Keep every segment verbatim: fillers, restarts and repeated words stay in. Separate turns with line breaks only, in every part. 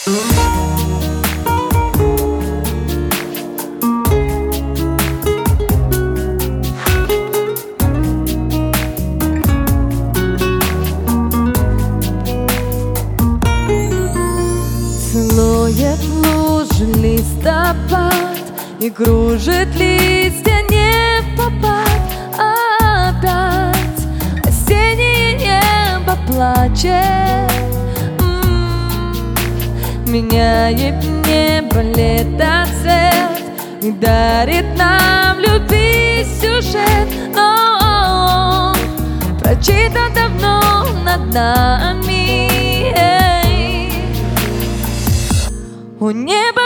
Целует лужи листопад и кружит листья не в попад. Опять осеннее небо плачет, м-м-м. Меняет небо летоцвет и дарит нам любви сюжет. Но он прочитан давно над нами. У неба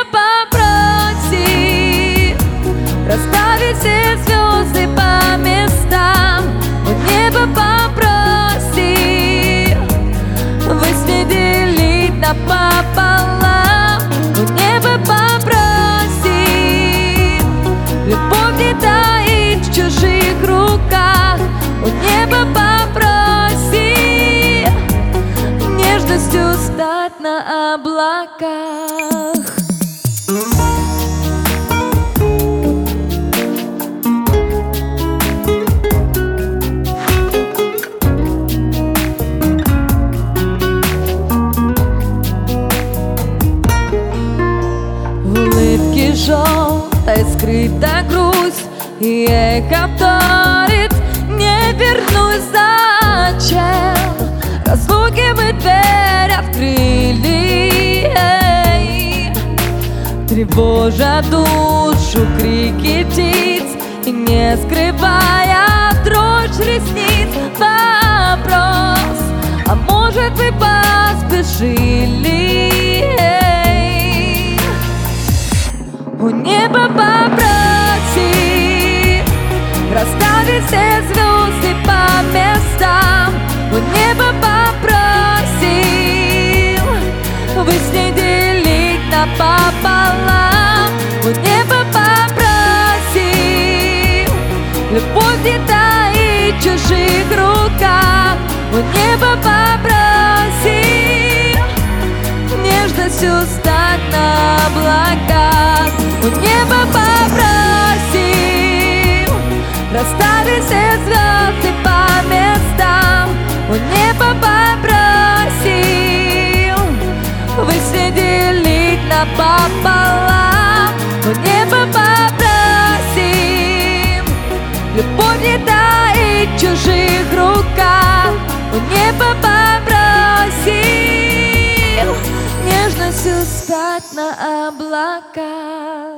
попроси расставить все звезды по местам. У неба попроси вы с ней делить напополам. У неба попроси любовь не таить в чужих руках. У неба попроси нежностью стать на облаках. Желтая скрыта грусть, и эхо вторит: не вернусь. Зачем разлуки мы дверь открыли, эй, тревожа душу крики птиц и не скрывая дрожь ресниц. Вопрос: а может вы поспешили? У неба попроси расставить все звезды по местам. У неба попроси вы с ней делить напополам. У неба попроси любовь не таить в чужих руках. У неба попроси нежностью стать на облаках. У неба попроси расставить все звезды по местам. У неба попроси вы с ней делить напополам. У неба попроси любовь не таить в чужих руках. У неба попроси нежностью стать на облаках.